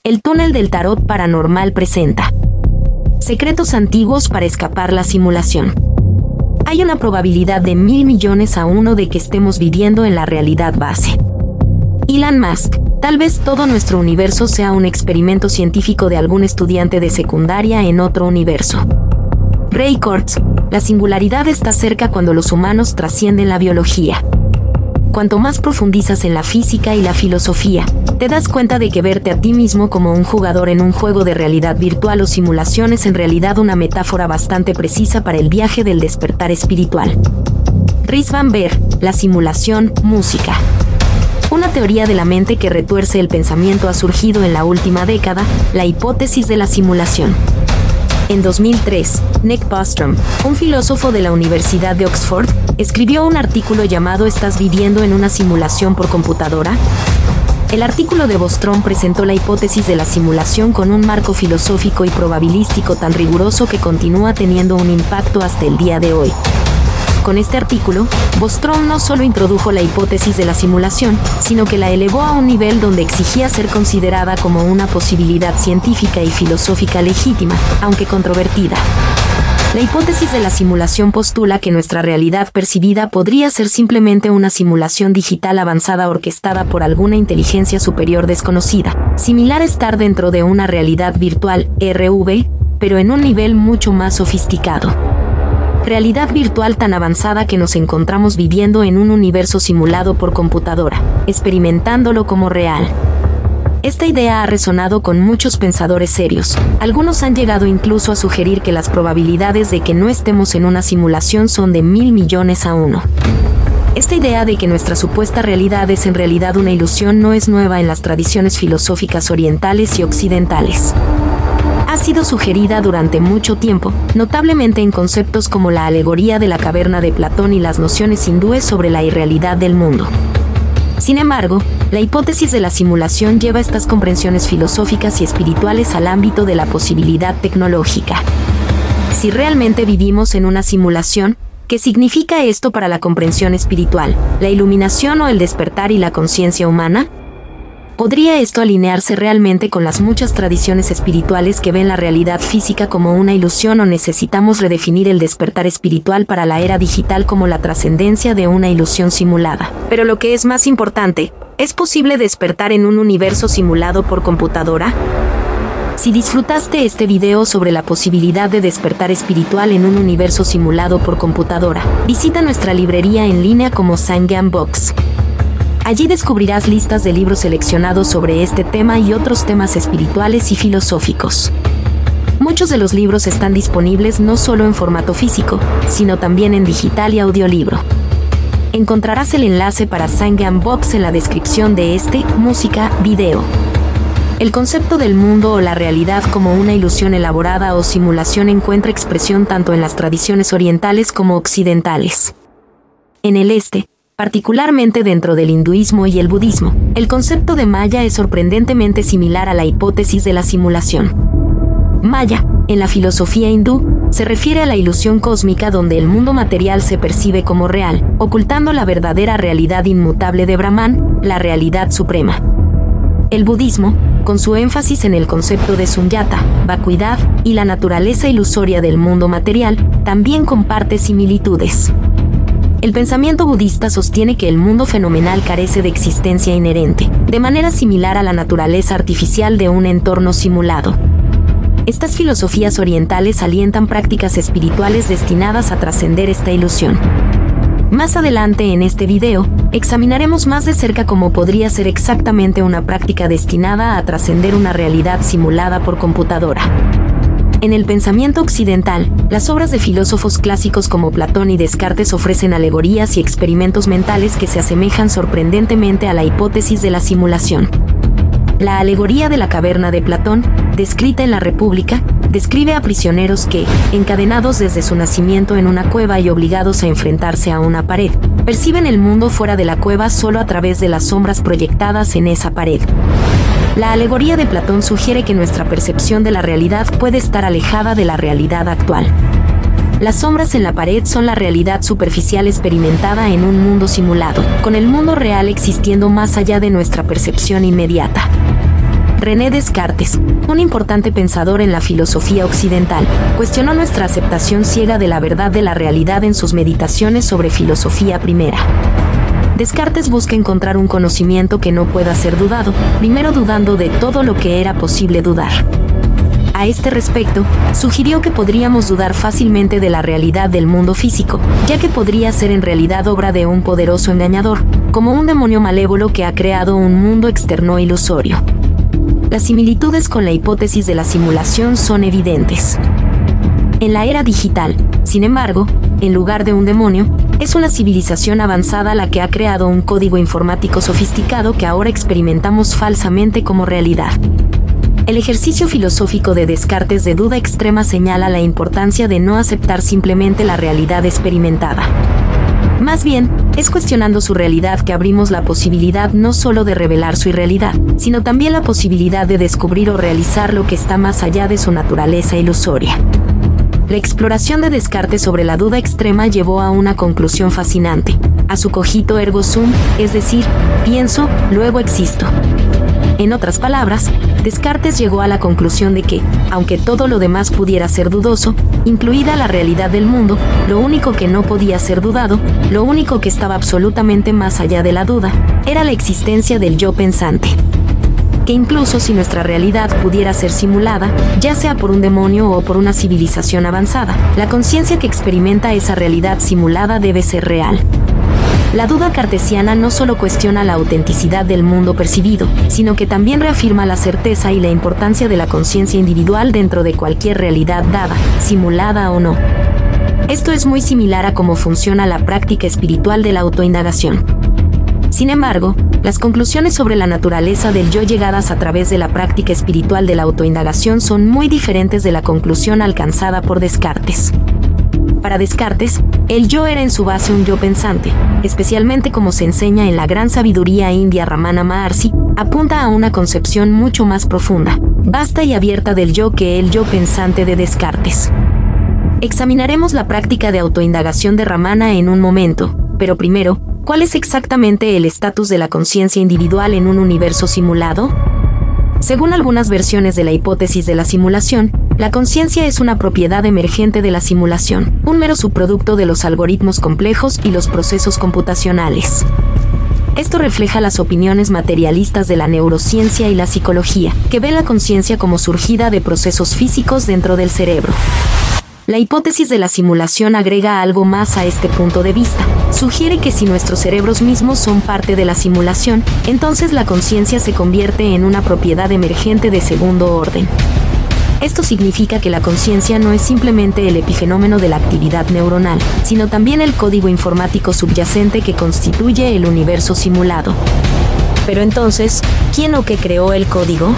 El túnel del tarot paranormal presenta secretos antiguos para escapar la simulación. Hay una probabilidad de 1.000 millones a 1 de que estemos viviendo en la realidad base. Elon Musk, tal vez todo nuestro universo sea un experimento científico de algún estudiante de secundaria en otro universo. Ray Kurzweil, la singularidad está cerca cuando los humanos trascienden la biología. Cuanto más profundizas en la física y la filosofía, te das cuenta de que verte a ti mismo como un jugador en un juego de realidad virtual o simulación es en realidad una metáfora bastante precisa para el viaje del despertar espiritual. Rhys van Beer, la simulación, música. Una teoría de la mente que retuerce el pensamiento ha surgido en la última década, la hipótesis de la simulación. En 2003, Nick Bostrom, un filósofo de la Universidad de Oxford, escribió un artículo llamado ¿Estás viviendo en una simulación por computadora? El artículo de Bostrom presentó la hipótesis de la simulación con un marco filosófico y probabilístico tan riguroso que continúa teniendo un impacto hasta el día de hoy. Con este artículo, Bostrom no solo introdujo la hipótesis de la simulación, sino que la elevó a un nivel donde exigía ser considerada como una posibilidad científica y filosófica legítima, aunque controvertida. La hipótesis de la simulación postula que nuestra realidad percibida podría ser simplemente una simulación digital avanzada orquestada por alguna inteligencia superior desconocida, similar a estar dentro de una realidad virtual, RV, pero en un nivel mucho más sofisticado. Realidad virtual tan avanzada que nos encontramos viviendo en un universo simulado por computadora, experimentándolo como real. Esta idea ha resonado con muchos pensadores serios. Algunos han llegado incluso a sugerir que las probabilidades de que no estemos en una simulación son de 1.000 millones a 1. Esta idea de que nuestra supuesta realidad es en realidad una ilusión no es nueva en las tradiciones filosóficas orientales y occidentales. Ha sido sugerida durante mucho tiempo, notablemente en conceptos como la alegoría de la caverna de Platón y las nociones hindúes sobre la irrealidad del mundo. Sin embargo, la hipótesis de la simulación lleva estas comprensiones filosóficas y espirituales al ámbito de la posibilidad tecnológica. Si realmente vivimos en una simulación, ¿qué significa esto para la comprensión espiritual, la iluminación o el despertar y la conciencia humana? ¿Podría esto alinearse realmente con las muchas tradiciones espirituales que ven la realidad física como una ilusión o necesitamos redefinir el despertar espiritual para la era digital como la trascendencia de una ilusión simulada? Pero lo que es más importante, ¿es posible despertar en un universo simulado por computadora? Si disfrutaste este video sobre la posibilidad de despertar espiritual en un universo simulado por computadora, visita nuestra librería en línea como Sangam Books. Allí descubrirás listas de libros seleccionados sobre este tema y otros temas espirituales y filosóficos. Muchos de los libros están disponibles no solo en formato físico, sino también en digital y audiolibro. Encontrarás el enlace para Sangam Box en la descripción de este, música, video. El concepto del mundo o la realidad como una ilusión elaborada o simulación encuentra expresión tanto en las tradiciones orientales como occidentales. En el este, particularmente dentro del hinduismo y el budismo, el concepto de Maya es sorprendentemente similar a la hipótesis de la simulación. Maya, en la filosofía hindú, se refiere a la ilusión cósmica donde el mundo material se percibe como real, ocultando la verdadera realidad inmutable de Brahman, la realidad suprema. El budismo, con su énfasis en el concepto de sunyata, vacuidad y la naturaleza ilusoria del mundo material, también comparte similitudes. El pensamiento budista sostiene que el mundo fenomenal carece de existencia inherente, de manera similar a la naturaleza artificial de un entorno simulado. Estas filosofías orientales alientan prácticas espirituales destinadas a trascender esta ilusión. Más adelante en este video, examinaremos más de cerca cómo podría ser exactamente una práctica destinada a trascender una realidad simulada por computadora. En el pensamiento occidental, las obras de filósofos clásicos como Platón y Descartes ofrecen alegorías y experimentos mentales que se asemejan sorprendentemente a la hipótesis de la simulación. La alegoría de la caverna de Platón, descrita en la República, describe a prisioneros que, encadenados desde su nacimiento en una cueva y obligados a enfrentarse a una pared, perciben el mundo fuera de la cueva solo a través de las sombras proyectadas en esa pared. La alegoría de Platón sugiere que nuestra percepción de la realidad puede estar alejada de la realidad actual. Las sombras en la pared son la realidad superficial experimentada en un mundo simulado, con el mundo real existiendo más allá de nuestra percepción inmediata. René Descartes, un importante pensador en la filosofía occidental, cuestionó nuestra aceptación ciega de la verdad de la realidad en sus meditaciones sobre filosofía primera. Descartes busca encontrar un conocimiento que no pueda ser dudado, primero dudando de todo lo que era posible dudar. A este respecto, sugirió que podríamos dudar fácilmente de la realidad del mundo físico, ya que podría ser en realidad obra de un poderoso engañador, como un demonio malévolo que ha creado un mundo externo ilusorio. Las similitudes con la hipótesis de la simulación son evidentes. En la era digital, sin embargo, en lugar de un demonio, es una civilización avanzada la que ha creado un código informático sofisticado que ahora experimentamos falsamente como realidad. El ejercicio filosófico de Descartes de duda extrema señala la importancia de no aceptar simplemente la realidad experimentada. Más bien, es cuestionando su realidad que abrimos la posibilidad no solo de revelar su irrealidad, sino también la posibilidad de descubrir o realizar lo que está más allá de su naturaleza ilusoria. La exploración de Descartes sobre la duda extrema llevó a una conclusión fascinante, a su cogito ergo sum, es decir, pienso, luego existo. En otras palabras, Descartes llegó a la conclusión de que, aunque todo lo demás pudiera ser dudoso, incluida la realidad del mundo, lo único que no podía ser dudado, lo único que estaba absolutamente más allá de la duda, era la existencia del yo pensante. Que incluso si nuestra realidad pudiera ser simulada, ya sea por un demonio o por una civilización avanzada, la conciencia que experimenta esa realidad simulada debe ser real. La duda cartesiana no solo cuestiona la autenticidad del mundo percibido, sino que también reafirma la certeza y la importancia de la conciencia individual dentro de cualquier realidad dada, simulada o no. Esto es muy similar a cómo funciona la práctica espiritual de la autoindagación. Sin embargo, las conclusiones sobre la naturaleza del yo llegadas a través de la práctica espiritual de la autoindagación son muy diferentes de la conclusión alcanzada por Descartes. Para Descartes, el yo era en su base un yo pensante, especialmente como se enseña en la gran sabiduría india Ramana Maharshi, apunta a una concepción mucho más profunda, vasta y abierta del yo que el yo pensante de Descartes. Examinaremos la práctica de autoindagación de Ramana en un momento, pero primero, ¿cuál es exactamente el estatus de la conciencia individual en un universo simulado? Según algunas versiones de la hipótesis de la simulación, la conciencia es una propiedad emergente de la simulación, un mero subproducto de los algoritmos complejos y los procesos computacionales. Esto refleja las opiniones materialistas de la neurociencia y la psicología, que ven la conciencia como surgida de procesos físicos dentro del cerebro. La hipótesis de la simulación agrega algo más a este punto de vista. Sugiere que si nuestros cerebros mismos son parte de la simulación, entonces la conciencia se convierte en una propiedad emergente de segundo orden. Esto significa que la conciencia no es simplemente el epifenómeno de la actividad neuronal, sino también el código informático subyacente que constituye el universo simulado. Pero entonces, ¿quién o qué creó el código?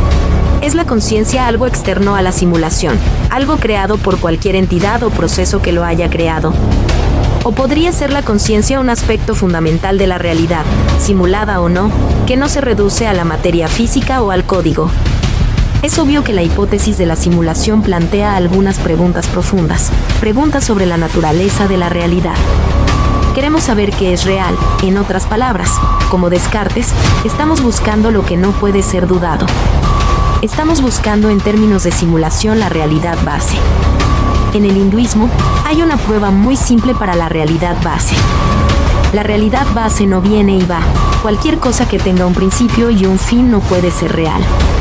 ¿Es la conciencia algo externo a la simulación, algo creado por cualquier entidad o proceso que lo haya creado? ¿O podría ser la conciencia un aspecto fundamental de la realidad, simulada o no, que no se reduce a la materia física o al código? Es obvio que la hipótesis de la simulación plantea algunas preguntas profundas, preguntas sobre la naturaleza de la realidad. Queremos saber qué es real, en otras palabras, como Descartes, estamos buscando lo que no puede ser dudado. Estamos buscando en términos de simulación la realidad base. En el hinduismo, hay una prueba muy simple para la realidad base. La realidad base no viene y va. Cualquier cosa que tenga un principio y un fin no puede ser real.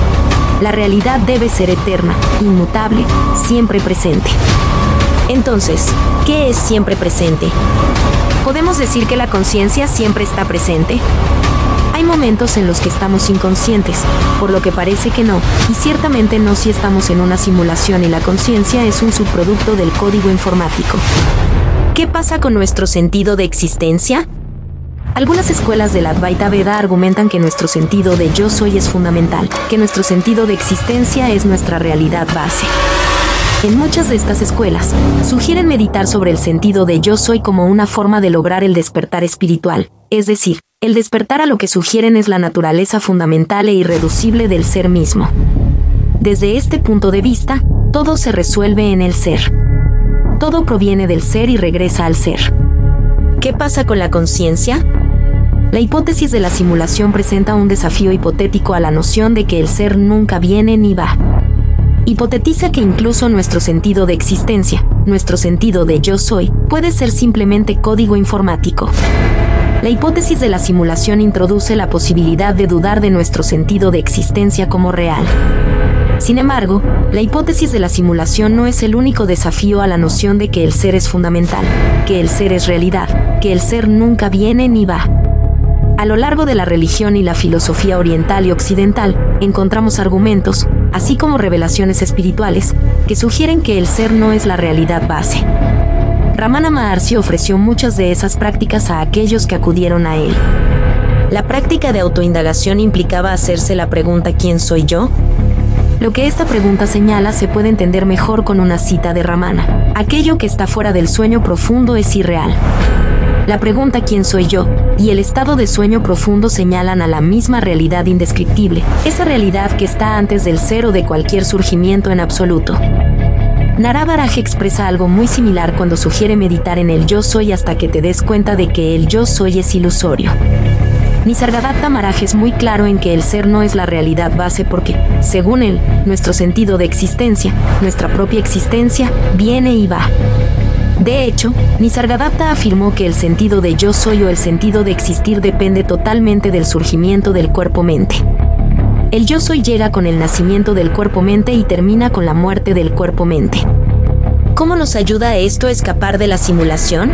La realidad debe ser eterna, inmutable, siempre presente. Entonces, ¿qué es siempre presente? ¿Podemos decir que la conciencia siempre está presente? Hay momentos en los que estamos inconscientes, por lo que parece que no, y ciertamente no si estamos en una simulación y la conciencia es un subproducto del código informático. ¿Qué pasa con nuestro sentido de existencia? Algunas escuelas del Advaita Veda argumentan que nuestro sentido de yo soy es fundamental, que nuestro sentido de existencia es nuestra realidad base. En muchas de estas escuelas, sugieren meditar sobre el sentido de yo soy como una forma de lograr el despertar espiritual, es decir, el despertar a lo que sugieren es la naturaleza fundamental e irreducible del ser mismo. Desde este punto de vista, todo se resuelve en el ser. Todo proviene del ser y regresa al ser. ¿Qué pasa con la conciencia? La hipótesis de la simulación presenta un desafío hipotético a la noción de que el ser nunca viene ni va. Hipotetiza que incluso nuestro sentido de existencia, nuestro sentido de yo soy, puede ser simplemente código informático. La hipótesis de la simulación introduce la posibilidad de dudar de nuestro sentido de existencia como real. Sin embargo, la hipótesis de la simulación no es el único desafío a la noción de que el ser es fundamental, que el ser es realidad, que el ser nunca viene ni va. A lo largo de la religión y la filosofía oriental y occidental, encontramos argumentos, así como revelaciones espirituales, que sugieren que el ser no es la realidad base. Ramana Maharshi ofreció muchas de esas prácticas a aquellos que acudieron a él. La práctica de autoindagación implicaba hacerse la pregunta ¿quién soy yo? Lo que esta pregunta señala se puede entender mejor con una cita de Ramana. Aquello que está fuera del sueño profundo es irreal. La pregunta ¿quién soy yo? Y el estado de sueño profundo señalan a la misma realidad indescriptible, esa realidad que está antes del ser o de cualquier surgimiento en absoluto. Narada Maharshi expresa algo muy similar cuando sugiere meditar en el yo soy hasta que te des cuenta de que el yo soy es ilusorio. Nisargadatta Maharaj es muy claro en que el ser no es la realidad base porque, según él, nuestro sentido de existencia, nuestra propia existencia, viene y va. De hecho, Nisargadatta afirmó que el sentido de yo soy o el sentido de existir depende totalmente del surgimiento del cuerpo-mente. El yo soy llega con el nacimiento del cuerpo-mente y termina con la muerte del cuerpo-mente. ¿Cómo nos ayuda esto a escapar de la simulación?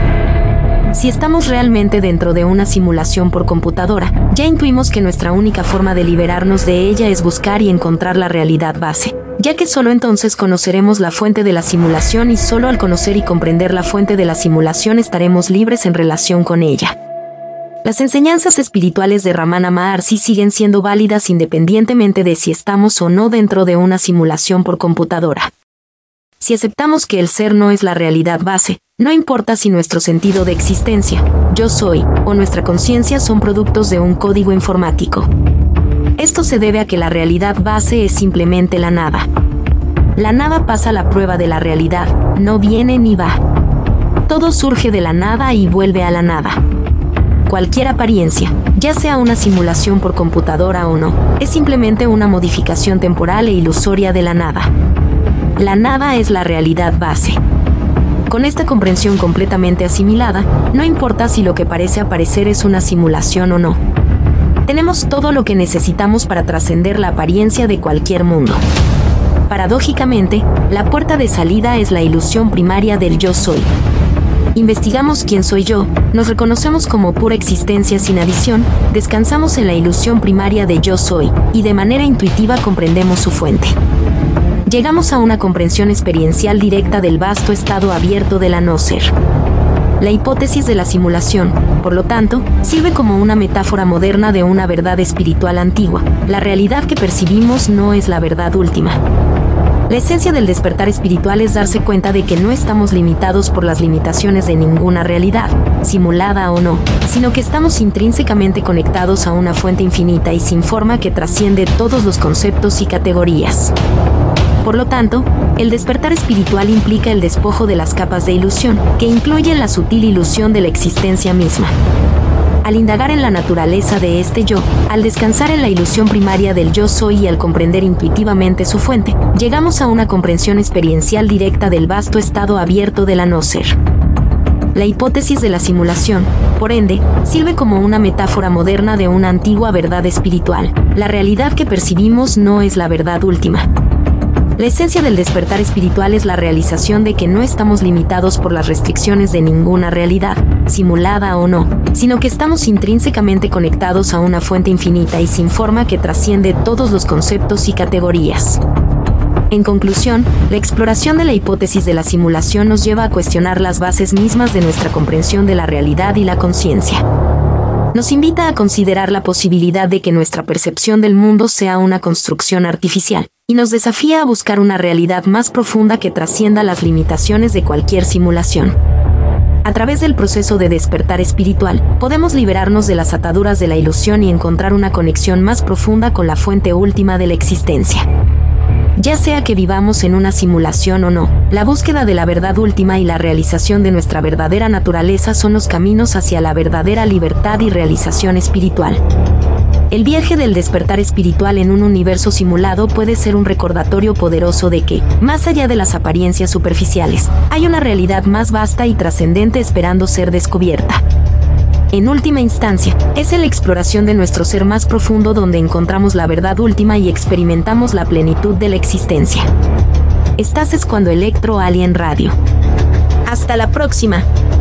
Si estamos realmente dentro de una simulación por computadora, ya intuimos que nuestra única forma de liberarnos de ella es buscar y encontrar la realidad base, ya que solo entonces conoceremos la fuente de la simulación y solo al conocer y comprender la fuente de la simulación estaremos libres en relación con ella. Las enseñanzas espirituales de Ramana Maharshi siguen siendo válidas independientemente de si estamos o no dentro de una simulación por computadora. Si aceptamos que el ser no es la realidad base, no importa si nuestro sentido de existencia, yo soy, o nuestra conciencia son productos de un código informático. Esto se debe a que la realidad base es simplemente la nada. La nada pasa la prueba de la realidad, no viene ni va. Todo surge de la nada y vuelve a la nada. Cualquier apariencia, ya sea una simulación por computadora o no, es simplemente una modificación temporal e ilusoria de la nada. La nada es la realidad base. Con esta comprensión completamente asimilada, no importa si lo que parece aparecer es una simulación o no. Tenemos todo lo que necesitamos para trascender la apariencia de cualquier mundo. Paradójicamente, la puerta de salida es la ilusión primaria del yo soy. Investigamos quién soy yo, nos reconocemos como pura existencia sin adición, descansamos en la ilusión primaria de yo soy, y de manera intuitiva comprendemos su fuente. Llegamos a una comprensión experiencial directa del vasto estado abierto de la no ser. La hipótesis de la simulación, por lo tanto, sirve como una metáfora moderna de una verdad espiritual antigua. La realidad que percibimos no es la verdad última. La esencia del despertar espiritual es darse cuenta de que no estamos limitados por las limitaciones de ninguna realidad, simulada o no, sino que estamos intrínsecamente conectados a una fuente infinita y sin forma que trasciende todos los conceptos y categorías. Por lo tanto, el despertar espiritual implica el despojo de las capas de ilusión, que incluyen la sutil ilusión de la existencia misma. Al indagar en la naturaleza de este yo, al descansar en la ilusión primaria del yo soy y al comprender intuitivamente su fuente, llegamos a una comprensión experiencial directa del vasto estado abierto de la no ser. La hipótesis de la simulación, por ende, sirve como una metáfora moderna de una antigua verdad espiritual. La realidad que percibimos no es la verdad última. La esencia del despertar espiritual es la realización de que no estamos limitados por las restricciones de ninguna realidad, simulada o no, sino que estamos intrínsecamente conectados a una fuente infinita y sin forma que trasciende todos los conceptos y categorías. En conclusión, la exploración de la hipótesis de la simulación nos lleva a cuestionar las bases mismas de nuestra comprensión de la realidad y la conciencia. Nos invita a considerar la posibilidad de que nuestra percepción del mundo sea una construcción artificial, y nos desafía a buscar una realidad más profunda que trascienda las limitaciones de cualquier simulación. A través del proceso de despertar espiritual, podemos liberarnos de las ataduras de la ilusión y encontrar una conexión más profunda con la fuente última de la existencia. Ya sea que vivamos en una simulación o no, la búsqueda de la verdad última y la realización de nuestra verdadera naturaleza son los caminos hacia la verdadera libertad y realización espiritual. El viaje del despertar espiritual en un universo simulado puede ser un recordatorio poderoso de que, más allá de las apariencias superficiales, hay una realidad más vasta y trascendente esperando ser descubierta. En última instancia, es en la exploración de nuestro ser más profundo donde encontramos la verdad última y experimentamos la plenitud de la existencia. Estás escuchando Electro Alien Radio. Hasta la próxima.